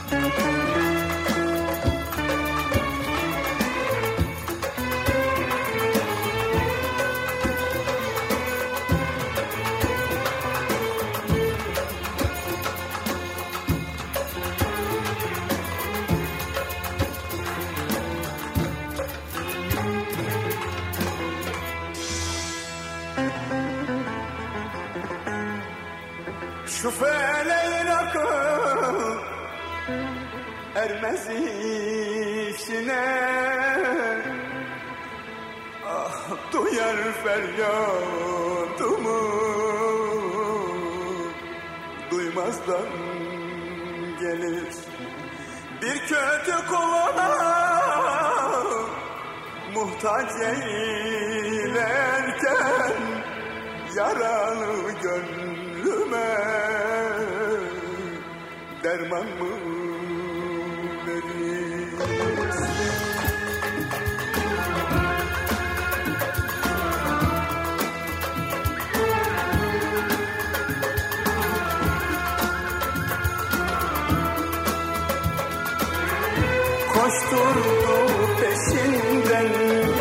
Şu feleğin akıl ermez işine, ah duyar feryadımı, duymazdan gelir bir kötü kovana, muhtaç eylerken yaralı gönlüme derman mı verir? Koşturdu peşinden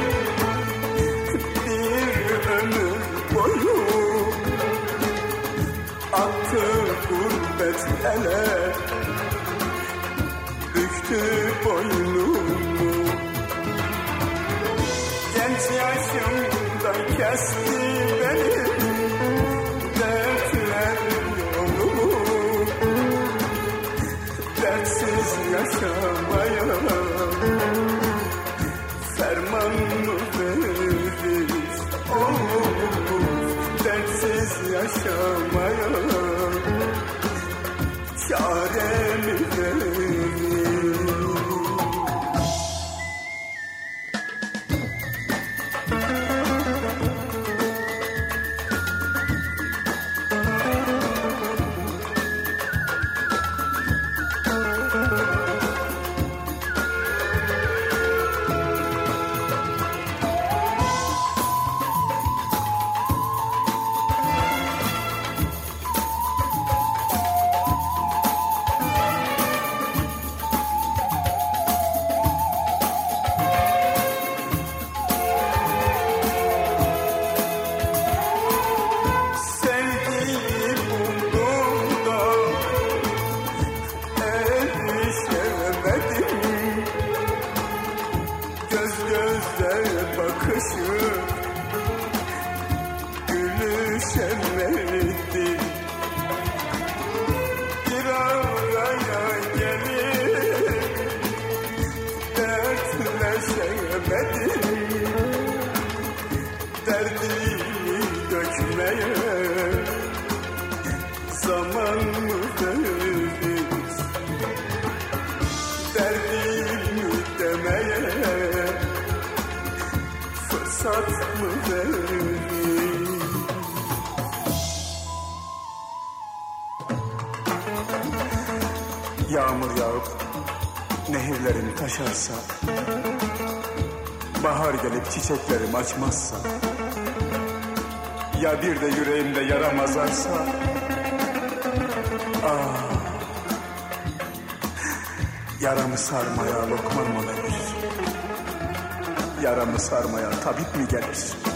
bir ömür boyu, attı gurbet ele, büktü boynumu. Genç yaşımda kesti benim dertler yolumu, dertsiz yaşamaya ferman mı verir? Dertsiz yaşamaya çare mi verir? Gülüşemedim, bir araya gelip dertleşemedim, derdimi dökmeye zaman mı verir? Derdimi demeye fırsat mı verir? Yağmur yağıp nehirlerim taşarsa, bahar gelip çiçeklerim açmazsa, ya bir de yüreğimde yaram azarsa, ah, yaramı sarmaya lokman mı verir? Yaramı sarmaya tabip mi gelir?